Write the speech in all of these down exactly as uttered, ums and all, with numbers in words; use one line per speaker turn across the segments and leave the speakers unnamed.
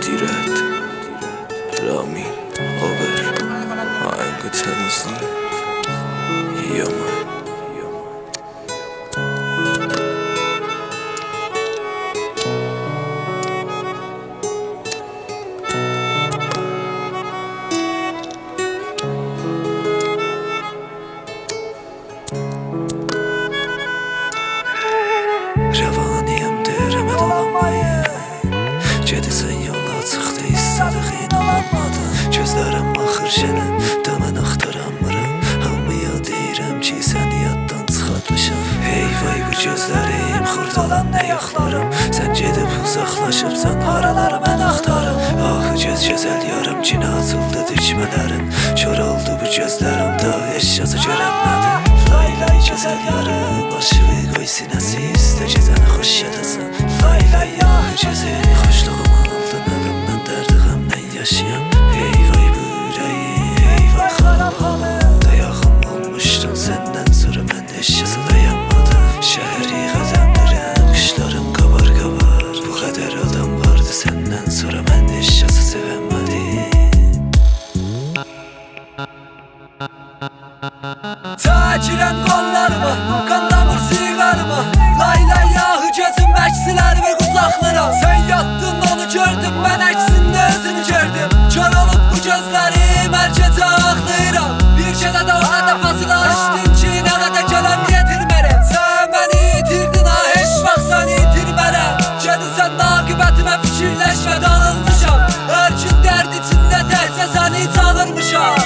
مدیرت رامین آور آهنگ تنظیم یامن
Rəvaniyəm deyirəm dolanmayı Gedirsən yolla çıxdı istədik inanamadım Gözlərəm axır şənə dəmən axtaramıram Hamıya deyirəm ki səni yaddan çıxartmışam Hey vay bu gözlərim xurdalan nə yoxlarım Sən gedib uzaqlaşıbsan haraları mən axtarım Ah göz gözəl yarım cinə açıldı dikmələrin Kör oldu bu gözlərim da heç yazı görənmədim Lay lay gözəl yarım başıvı qoy sinəsi istə gecəni xoş yadasın Lay lay ya gözəl xoşluğum aldı nəvimdən dərdi qəmdən yaşayam Hey vay bu ürəyi hey vay xalam halım Dayağım olmuşdum səndən sonra mən heç yazı dayanmadım Şəhəri qəzəmdirəm qışlarım qabar qabar Bu qədər adam vardı səndən sonra mən heç yazı sevəmədim
Çəkirəm qollarımı, qandamır siğarımı Lay lay yahı gözüm əksiləri bir qucaqlıram Sən yatdın onu gördüm, mən əksində özünü gördüm Kör olub bu gözlərim, hər gecə ağlayıram Bir gecə də ona dəfasını açdın ki, nə qədər gələm yetirmərəm Sən məni itirdin ha, heç vaxt səni itirmərəm Gedirsən naqibətimə fikirləşmə dağılmışam Hər gün dərd içində təhsə səni çağırmışam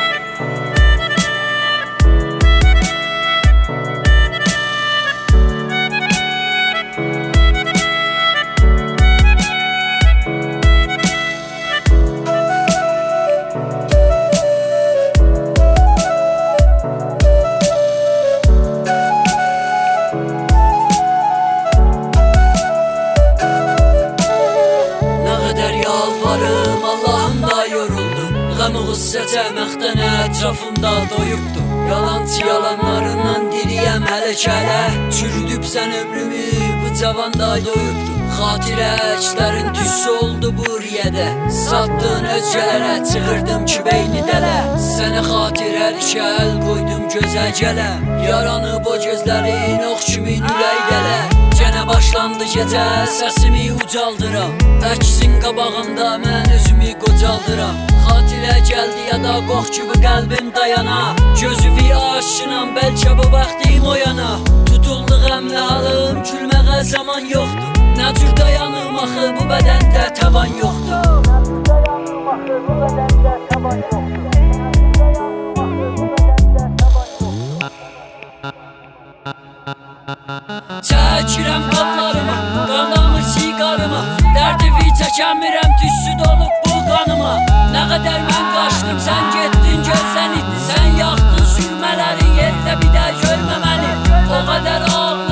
Yalvarım Allah'ım da yoruldum Qəmi qüssə cəməkdən ətrafımda doyubdum Yalancı yalanlarından diriyəm hələ kələ Çürüdübsən ömrümü bu cavanda doyubdum Xatirəklərin tüssü oldu bu riyədə Satdın özgələrə çığırdım ki beyni dələ Sənə xatirəli şəl qoydum gözə gələ Yaranıb o gözlərin ox kimi ürək dələ Gənə başlandı gecə səsimi ucaldıram Əksin qabağımda mən özümü qocaldıram Xatirə gəldi ya da qox kimi qəlbim dayana Gözüvi aşınam bəlkə bu vaxtım oyana Tutuldu qəmlə halım gülməğə zaman yoxdur Nə cür dayanım axı bu bədəndə tavan yoxdur Çəkirəm qollarıma, qandamır siqarıma Dərdivi çəkəmirəm, tüssü dolub bu qanıma Nə qədər mən qaçdım, sən getdin gözdən itdi Sən yaxdın sürmələri yerdə bir də görmə məni O qədər ağlı